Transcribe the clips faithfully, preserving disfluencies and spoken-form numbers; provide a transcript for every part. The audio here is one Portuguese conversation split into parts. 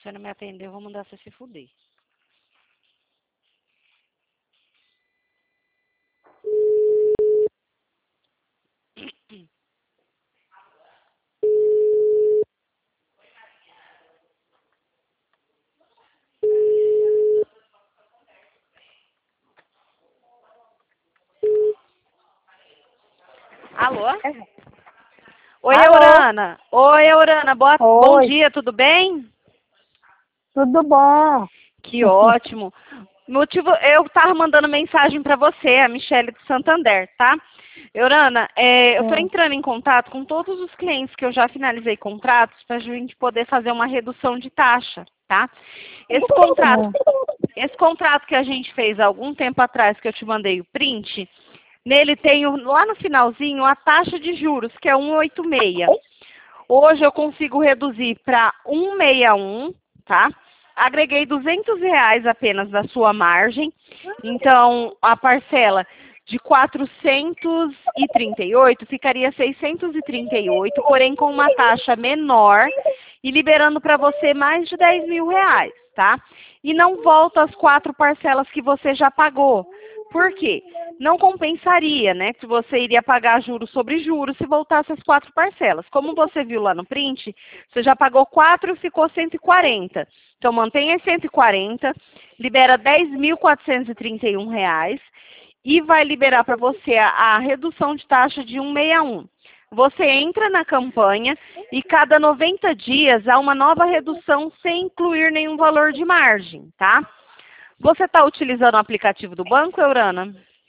você não me atender, eu vou mandar você se fuder. Alô? Oi, Alô? Eurana. Oi, Eurana. Boa... Bom Oi, dia, tudo bem? tudo bom? Que ótimo. Motivo, eu tava mandando mensagem para você, a Michele do Santander, tá? Eurana, é, eu estou Sim. entrando em contato com todos os clientes que eu já finalizei contratos para a gente poder fazer uma redução de taxa, tá? Esse contrato, esse contrato que a gente fez há algum tempo atrás, que eu te mandei o print, nele tem o- lá no finalzinho a taxa de juros, que é um vírgula oitenta e seis. Hoje eu consigo reduzir para um vírgula sessenta e um, tá? Agreguei duzentos reais apenas da sua margem. Então, a parcela de quatrocentos e trinta e oito ficaria seiscentos e trinta e oito, porém com uma taxa menor e liberando para você mais de dez mil reais, tá? E não volta as quatro parcelas que você já pagou. Por quê? Não compensaria, né? Que você iria pagar juros sobre juros se voltasse as quatro parcelas. Como você viu lá no print, você já pagou quatro e ficou cento e quarenta. Então, mantenha cento e quarenta, libera dez mil quatrocentos e trinta e um reais e vai liberar para você a, a redução de taxa de um vírgula sessenta e um. Você entra na campanha e cada noventa dias há uma nova redução sem incluir nenhum valor de margem, tá? Você está utilizando o aplicativo do banco, Eurana?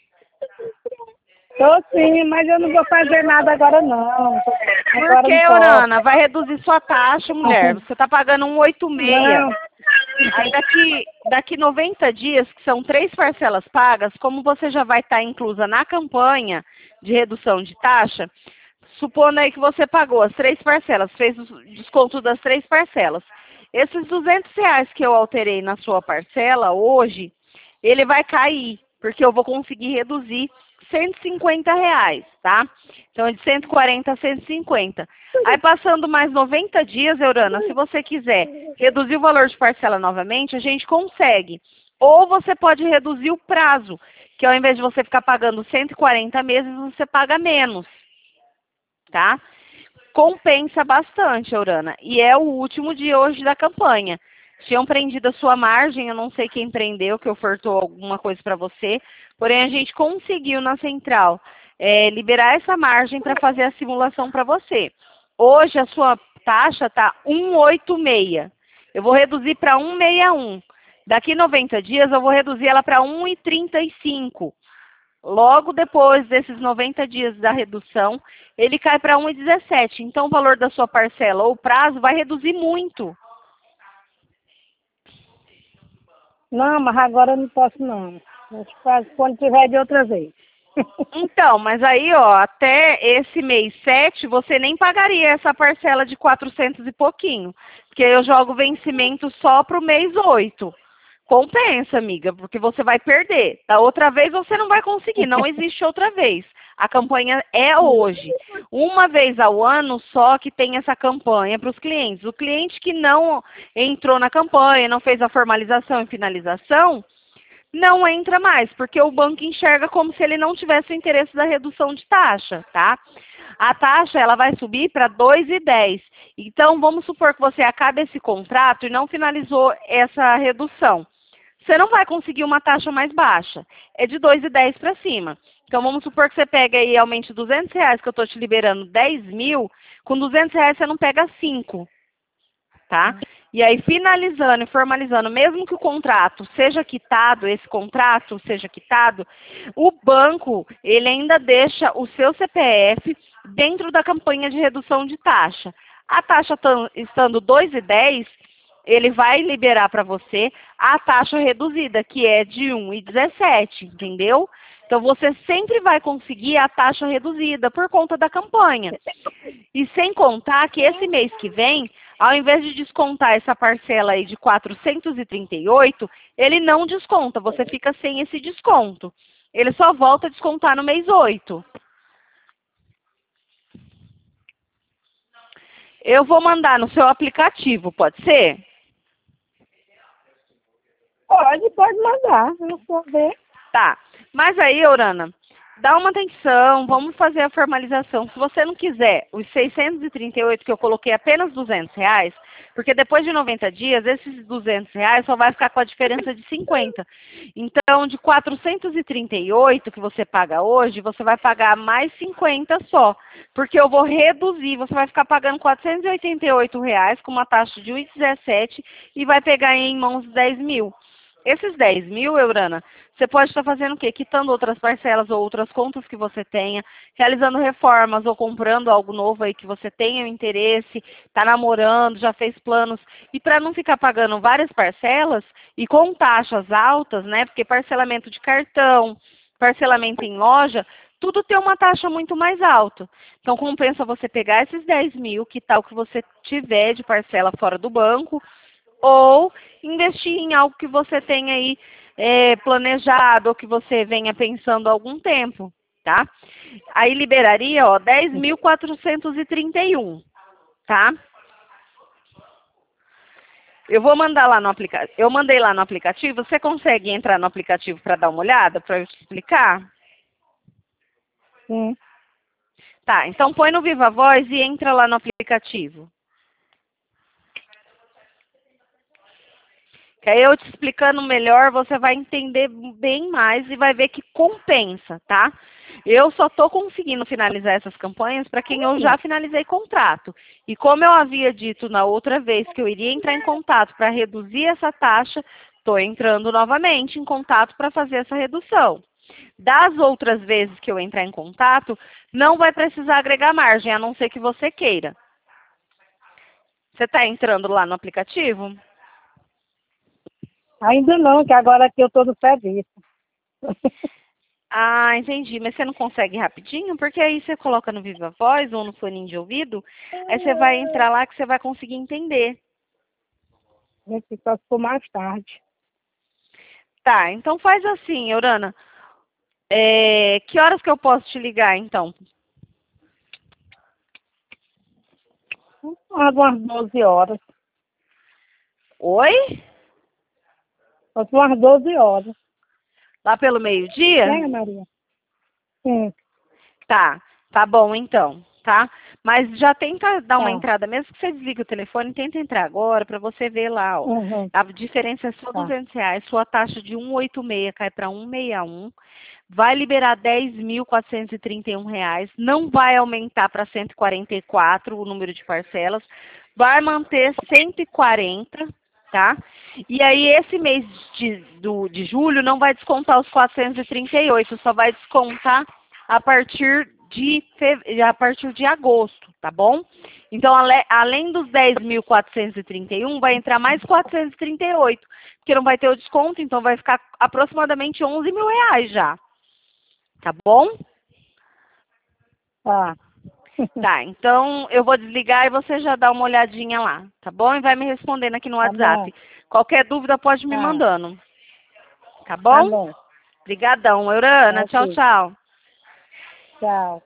Tô sim, mas eu não vou fazer nada agora não. Por Agora que, não posso. Eurana? Vai reduzir sua taxa, mulher. Você está pagando um vírgula oitenta e seis. Não, Aí daqui, daqui noventa dias, que são três parcelas pagas, como você já vai estar inclusa na campanha de redução de taxa, supondo aí que você pagou as três parcelas, fez o desconto das três parcelas. Esses duzentos reais que eu alterei na sua parcela hoje, ele vai cair, porque eu vou conseguir reduzir cento e cinquenta reais, tá? Então, é de cento e quarenta a cento e cinquenta. Aí, passando mais noventa dias, Eurana, se você quiser reduzir o valor de parcela novamente, a gente consegue. Ou você pode reduzir o prazo, que ao invés de você ficar pagando cento e quarenta meses, você paga menos, tá? Compensa bastante, Eurana. E é o último dia hoje da campanha. Tinham prendido a sua margem, eu não sei quem prendeu, que ofertou alguma coisa para você. Porém, a gente conseguiu na central é, liberar essa margem para fazer a simulação para você. Hoje a sua taxa está um vírgula oitenta e seis. Eu vou reduzir para um vírgula sessenta e um. Daqui noventa dias eu vou reduzir ela para um vírgula trinta e cinco. Logo depois desses noventa dias da redução, ele cai para um vírgula dezessete. Então, o valor da sua parcela ou prazo vai reduzir muito. não, mas agora eu não posso não. Eu te faço quando tiver de outra vez. Então, mas aí, ó, até esse mês sete, você nem pagaria essa parcela de quatrocentos e pouquinho. Porque eu jogo vencimento só para o mês oito. Compensa, amiga, porque você vai perder. Da outra vez você não vai conseguir, não existe outra vez. A campanha é hoje. Uma vez ao ano só que tem essa campanha para os clientes. O cliente que não entrou na campanha, não fez a formalização e finalização, não entra mais, porque o banco enxerga como se ele não tivesse o interesse da redução de taxa, tá? A taxa ela vai subir para dois e dez. Então, vamos supor que você acabe esse contrato e não finalizou essa redução. Você não vai conseguir uma taxa mais baixa. É de dois e dez para cima. Então, vamos supor que você pega aí, aumente duzentos reais, que eu estou te liberando dez mil. Com duzentos reais você não pega cinco, tá? E aí, finalizando e formalizando, mesmo que o contrato seja quitado, esse contrato seja quitado, o banco, ele ainda deixa o seu C P F dentro da campanha de redução de taxa. A taxa estando dois e dez, ele vai liberar para você a taxa reduzida, que é de um e dezessete, entendeu? Então, você sempre vai conseguir a taxa reduzida por conta da campanha. E sem contar que esse mês que vem, ao invés de descontar essa parcela aí de quatrocentos e trinta e oito, ele não desconta, você fica sem esse desconto. Ele só volta a descontar no mês oito. Eu vou mandar no seu aplicativo, pode ser? Pode, pode mandar. Eu vou ver. Tá. Mas aí, Urana, dá uma atenção, vamos fazer a formalização. Se você não quiser os seiscentos e trinta e oito que eu coloquei apenas duzentos reais, porque depois de noventa dias, esses duzentos reais só vai ficar com a diferença de cinquenta. Então, de quatrocentos e trinta e oito que você paga hoje, você vai pagar mais cinquenta só. Porque eu vou reduzir, você vai ficar pagando quatrocentos e oitenta e oito reais com uma taxa de um vírgula dezessete e vai pegar em mãos dez mil. Esses dez mil, Eurana, você pode estar fazendo o quê? Quitando outras parcelas ou outras contas que você tenha, realizando reformas ou comprando algo novo aí que você tenha interesse, está namorando, já fez planos. E para não ficar pagando várias parcelas e com taxas altas, né? Porque parcelamento de cartão, parcelamento em loja, tudo tem uma taxa muito mais alta. Então compensa você pegar esses dez mil, que tal que você tiver de parcela fora do banco, ou investir em algo que você tenha aí é, planejado ou que você venha pensando há algum tempo, tá? Aí liberaria, ó, dez mil quatrocentos e trinta e um, tá? Eu vou mandar lá no aplicativo. Eu mandei lá no aplicativo. Você consegue entrar no aplicativo para dar uma olhada, para eu te explicar? Sim. Tá, então põe no Viva Voz e entra lá no aplicativo. Que aí eu te explicando melhor, você vai entender bem mais e vai ver que compensa, tá? Eu só estou conseguindo finalizar essas campanhas para quem eu já finalizei contrato. E como eu havia dito na outra vez que eu iria entrar em contato para reduzir essa taxa, estou entrando novamente em contato para fazer essa redução. Das outras vezes que eu entrar em contato, não vai precisar agregar margem, a não ser que você queira. Você está entrando lá no aplicativo? Ainda não, que agora aqui eu estou no serviço. Ah, entendi. Mas você não consegue rapidinho? Porque aí você coloca no Viva Voz ou no foninho de ouvido, aí você vai entrar lá que você vai conseguir entender. Esse só ficou mais tarde. Tá, então faz assim, Eurana. É, que horas que eu posso te ligar, então? Umas doze horas. Oi? Umas doze horas. Lá pelo meio-dia? É, Maria? Sim. Tá, tá bom então, tá? Mas já tenta dar uma Tá. entrada, mesmo que você desligue o telefone, tenta entrar agora para você ver lá, ó. Uhum. A diferença é só Tá. duzentos reais, sua taxa de cento e oitenta e seis cai para cento e sessenta e um, vai liberar dez mil quatrocentos e trinta e um reais, não vai aumentar para cento e quarenta e quatro o número de parcelas, vai manter cento e quarenta, tá? E aí esse mês de, do, de julho não vai descontar os quatrocentos e trinta e oito, só vai descontar a partir de, feve... a partir de agosto, tá bom? Então, ale... além dos dez mil quatrocentos e trinta e um, vai entrar mais quatrocentos e trinta e oito, porque não vai ter o desconto, então vai ficar aproximadamente onze mil reais já, tá bom? Tá. Tá, então eu vou desligar e você já dá uma olhadinha lá, tá bom? E vai me respondendo aqui no Tá bom. WhatsApp. Qualquer dúvida pode me Tá. mandando, tá Tá bom? bom. Obrigadão, Tá Eurana. Tchau, ok. tchau. Tchau.